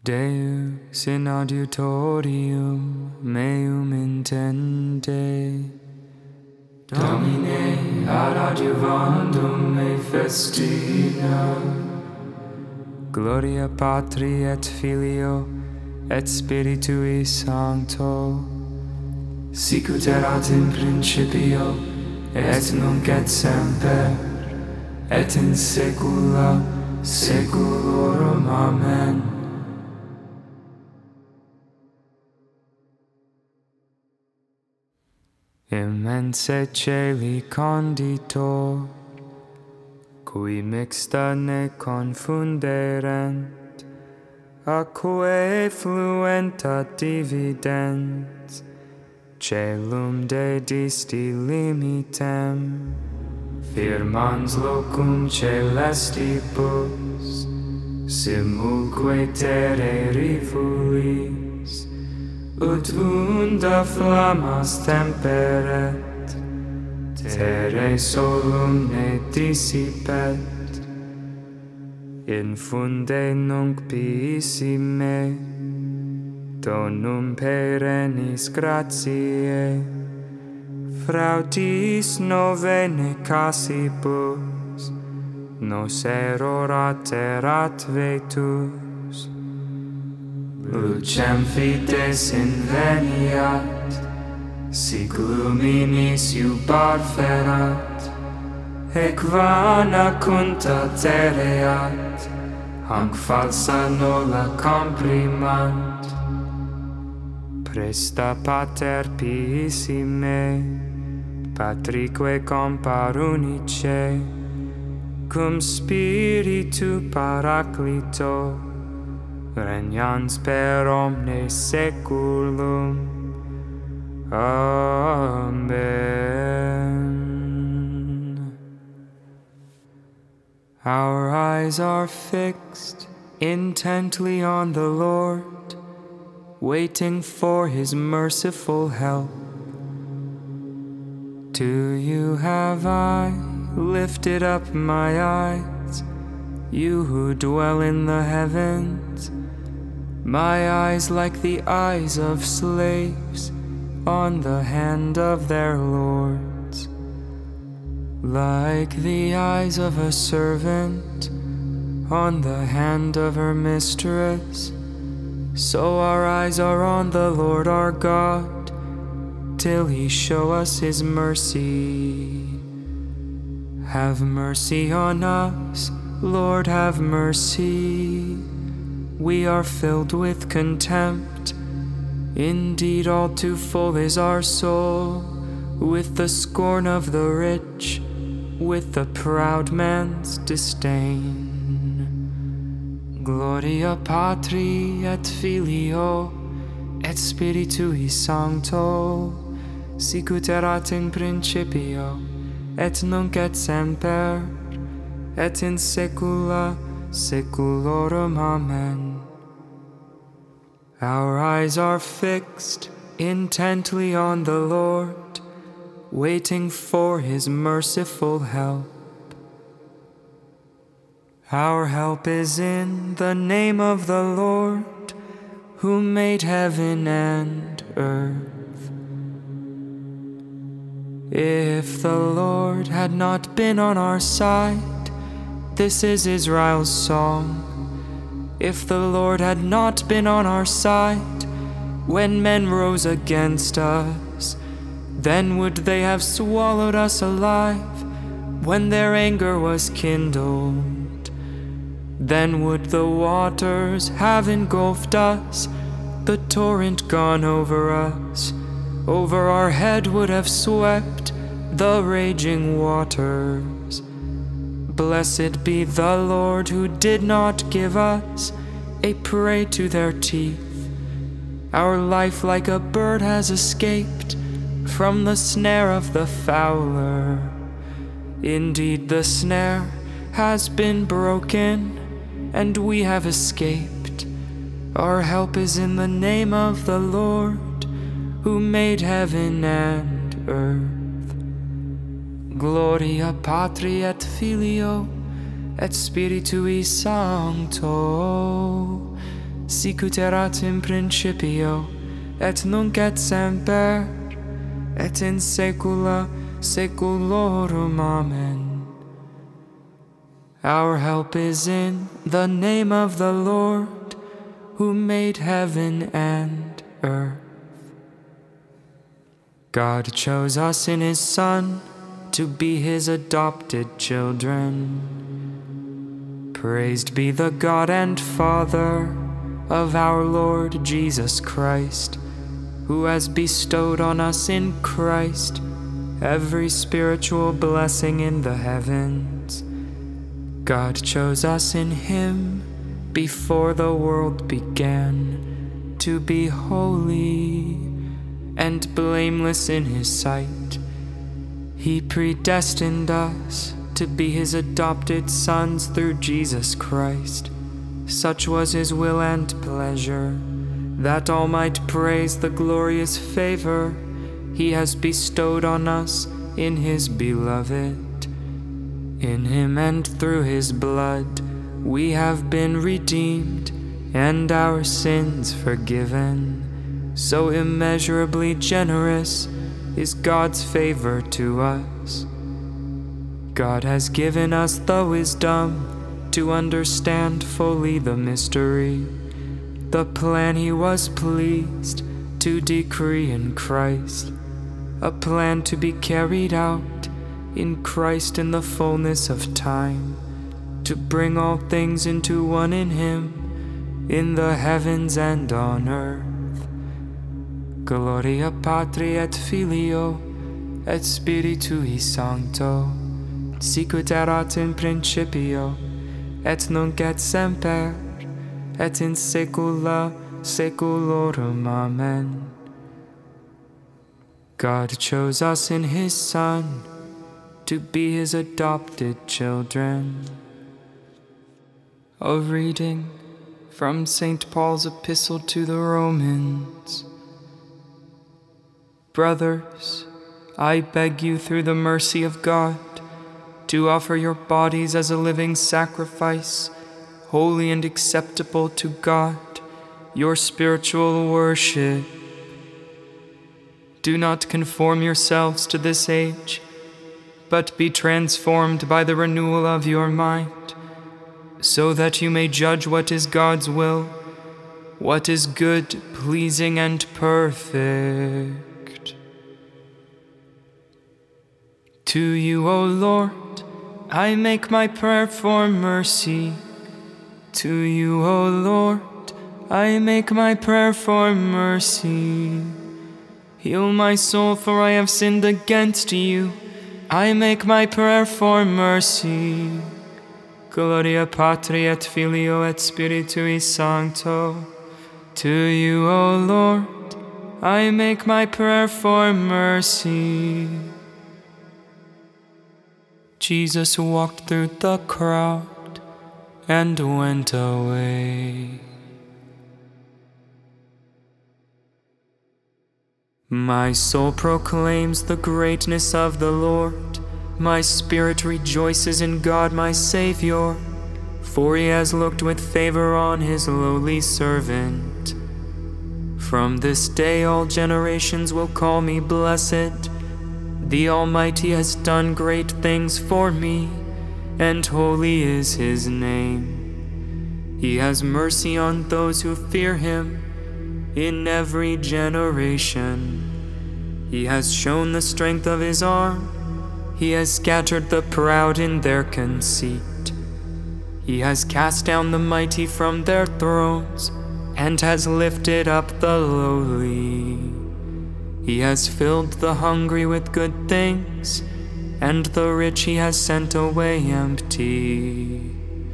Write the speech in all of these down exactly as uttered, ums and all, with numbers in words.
Deus in adiutorium meum intende, Domine ad adiuvandum me festina. Gloria Patri et Filio et Spiritui Sancto, sicut erat in principio et nunc et semper et in saecula saeculorum. Amen. Immense caeli conditor, cui mixta ne confunderent, aque fluenta dividens, caelum de disti limitem, firmans locum celestibus, simulque terre rifulis, ut unda flammas temperet, terrae solum ne dissipet, infunde nunc pissime, donum perennis gratiae, frautis novene cassibus, nos erorat erat vetus, lucem fides inveniat, sic luminis iubar ferat, ec vana cunta tereat, hanc falsa nola comprimant. Presta pater pissime, patrique compar unice, cum spiritu paraclito, regnans per omnes saeculum. Amen. Our eyes are fixed intently on the Lord, waiting for his merciful help. To you have I lifted up my eyes, you who dwell in the heavens, my eyes like the eyes of slaves on the hand of their lords, like the eyes of a servant on the hand of her mistress, so our eyes are on the Lord our God, till he show us his mercy. Have mercy on us, Lord, have mercy. We are filled with contempt. Indeed, all too full is our soul, with the scorn of the rich, with the proud man's disdain. Gloria Patri et Filio et Spiritui Sancto, sicut erat in principio et nunc et semper et in saecula saeculorum. Amen. Our eyes are fixed intently on the Lord, waiting for his merciful help. Our help is in the name of the Lord, who made heaven and earth. If the Lord had not been on our side, this is Israel's song. If the Lord had not been on our side, when men rose against us, then would they have swallowed us alive, when their anger was kindled. Then would the waters have engulfed us, the torrent gone over us, over our head would have swept the raging waters. Blessed be the Lord who did not give us a prey to their teeth. Our life like a bird has escaped from the snare of the fowler. Indeed, the snare has been broken, and we have escaped. Our help is in the name of the Lord, who made heaven and earth. Gloria Patri et Filio et Spiritui Sancto, sicut erat in principio, et nunc et semper, et in saecula saeculorum. Amen. Our help is in the name of the Lord, who made heaven and earth. God chose us in his Son to be his adopted children. Praised be the God and Father of our Lord Jesus Christ, who has bestowed on us in Christ every spiritual blessing in the heavens. God chose us in him before the world began to be holy and blameless in his sight. He predestined us to be his adopted sons through Jesus Christ. Such was his will and pleasure, that all might praise the glorious favor he has bestowed on us in his beloved. In him and through his blood we have been redeemed and our sins forgiven. So immeasurably generous is God's favor to us. God has given us the wisdom to understand fully the mystery, the plan he was pleased to decree in Christ, a plan to be carried out in Christ in the fullness of time, to bring all things into one in him, in the heavens and on earth. Gloria Patri et Filio et Spiritui Sancto, sicut erat in principio, et nunc et semper, et in saecula saeculorum. Amen. God chose us in his Son to be his adopted children. A reading from Saint Paul's Epistle to the Romans. Brothers, I beg you through the mercy of God to offer your bodies as a living sacrifice, holy and acceptable to God, your spiritual worship. Do not conform yourselves to this age, but be transformed by the renewal of your mind, so that you may judge what is God's will, what is good, pleasing, and perfect. To you, O Lord, I make my prayer for mercy. To you, O Lord, I make my prayer for mercy. Heal my soul, for I have sinned against you. I make my prayer for mercy. Gloria Patri et Filio et Spiritui Sancto. To you, O Lord, I make my prayer for mercy. Jesus walked through the crowd and went away. My soul proclaims the greatness of the Lord. My spirit rejoices in God my Savior, for he has looked with favor on his lowly servant. From this day all generations will call me blessed. The Almighty has done great things for me, and holy is his name. He has mercy on those who fear him in every generation. He has shown the strength of his arm. He has scattered the proud in their conceit. He has cast down the mighty from their thrones, and has lifted up the lowly. He has filled the hungry with good things, and the rich he has sent away empty.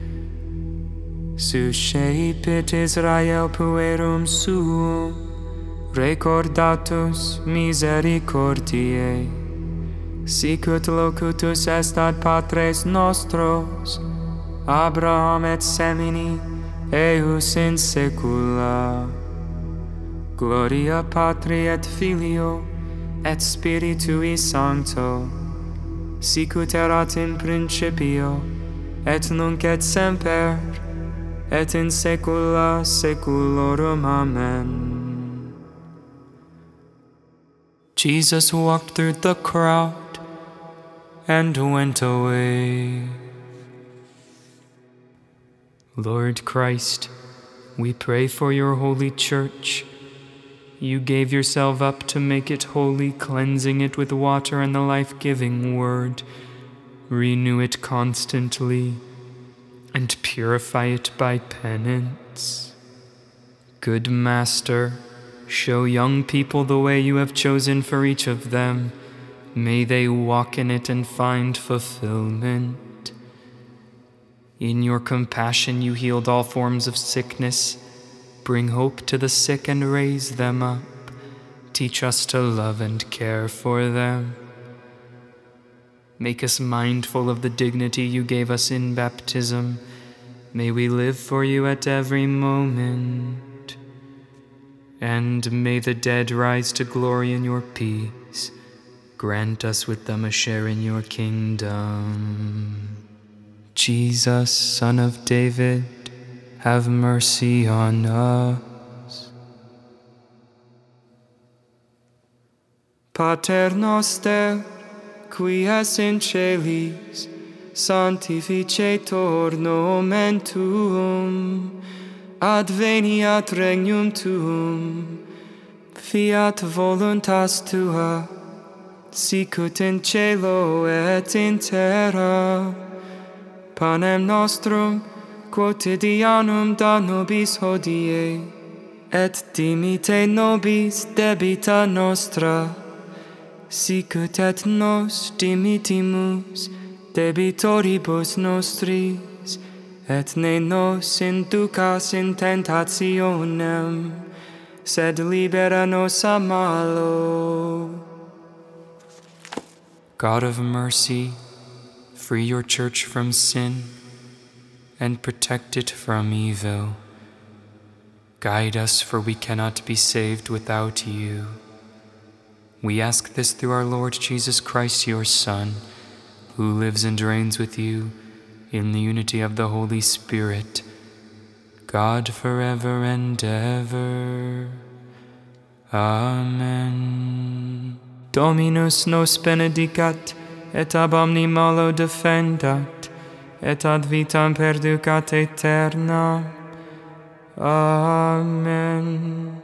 Suscepit Israel puerum suum, recordatus misericordiae, sicut locutus est ad patres nostros, Abraham et semini, eius in saecula. Gloria Patri et Filio et Spiritui Sancto, sicut erat in principio, et nunc et semper, et in saecula saeculorum. Amen. Jesus walked through the crowd and went away. Lord Christ, we pray for your holy church. You gave yourself up to make it holy, cleansing it with water and the life-giving word. Renew it constantly and purify it by penance. Good Master, show young people the way you have chosen for each of them. May they walk in it and find fulfillment. In your compassion you healed all forms of sickness. Bring hope to the sick and raise them up. Teach us to love and care for them. Make us mindful of the dignity you gave us in baptism. May we live for you at every moment. And may the dead rise to glory in your peace. Grant us with them a share in your kingdom. Jesus, Son of David, have mercy on us. Pater noster, qui es in celis, sanctificetur nomen tuum, adveniat regnum tuum, fiat voluntas tua, sicut in cielo et in terra. Panem nostrum quotidianum da nobis hodie, et dimite nobis debita nostra, sicut et nos dimitimus debitoribus nostris, et ne nos inducas in tentationem, sed libera nos a malo. God of mercy, free your church from sin and protect it from evil. Guide us, for we cannot be saved without you. We ask this through our Lord Jesus Christ, your Son, who lives and reigns with you in the unity of the Holy Spirit, God forever and ever. Amen. Dominus nos benedicat, et ab omni malo defendat, et ad vitam perducat aeternam. Amen.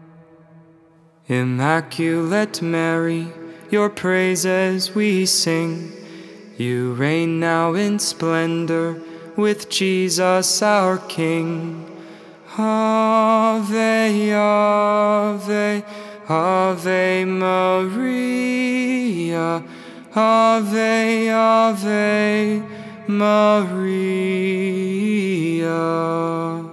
Immaculate Mary, your praises we sing. You reign now in splendor with Jesus our King. Ave, Ave, Ave Maria, Ave, Ave Maria.